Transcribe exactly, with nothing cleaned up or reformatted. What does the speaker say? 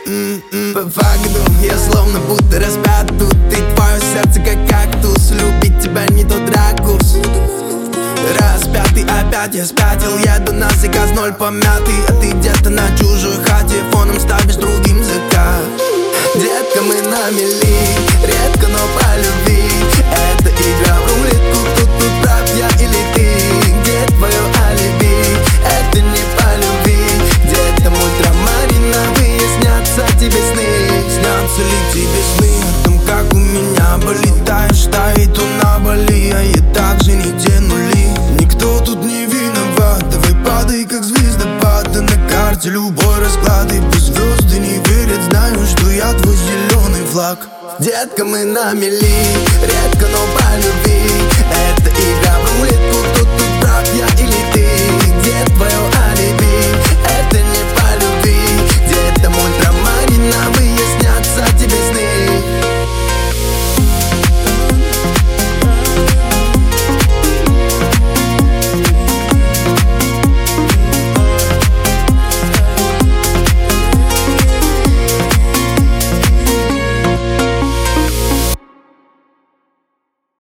По факту я словно будто распят тут, и твое сердце как кактус. Любить тебя не тот ракурс. Распятый опять я спятил, еду на заказ ноль помятый, а ты где-то на чужой хате фоном ставишь другим закат. Детка, мы на мели, редко, но по любви. Это игра в рулетку, кто тут прав, я или ты? Где твое алиби? Это не по любви. Где-то мультрамариновые снятся тебе сны. Снятся ли тебе сны о том, как у меня болит? Таешь, тает он на Бали, а я также нигде нули. Никто тут не виноват, давай падай, как звездопады на карте любой расклад. И пусть звезды не верят, знаю, что я твой зеленый флаг. Детка, мы на мели, редко, но по любви. Это игра